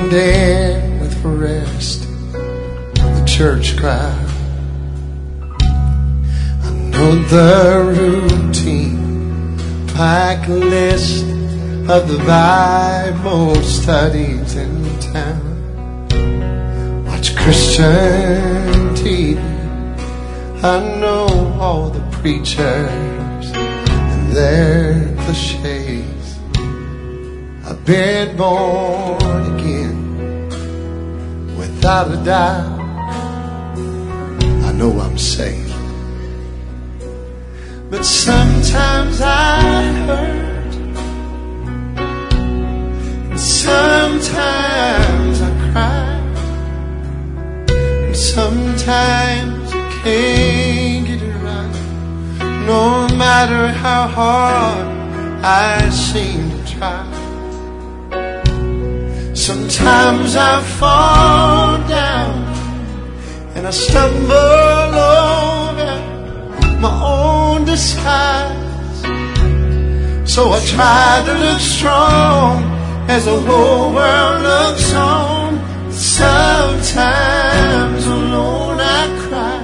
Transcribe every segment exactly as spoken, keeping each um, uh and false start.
joined in with the rest of the church crowd. I know the routine, packed list of the Bible studies in town. Watch Christian T V. I know all the preachers and their cliches. I've been born again, without a doubt. I know I'm saved, but sometimes I hurt, and sometimes I cry, and sometimes I can't get it right, no matter how hard I seem to try. Sometimes I fall down and I stumble over my own disguise. So I try to look strong as the whole world looks on. Sometimes alone I cry.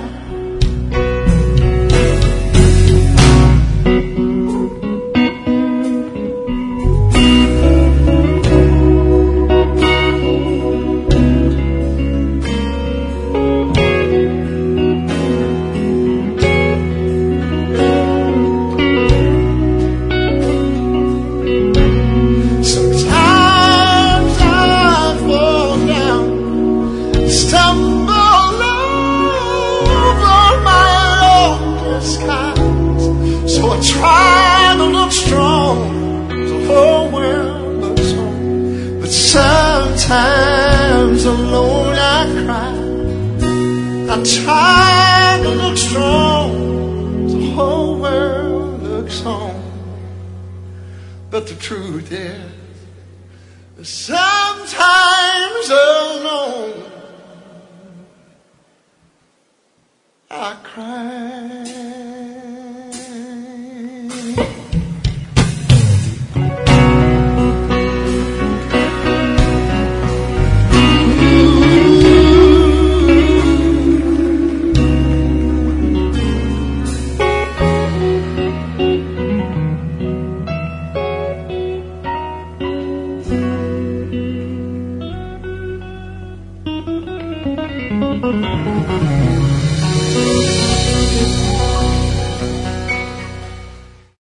Try to look strong, the whole world looks on. But sometimes alone I cry. I try to look strong, the whole world looks on. But the truth is, sometimes alone I cry. Thank you.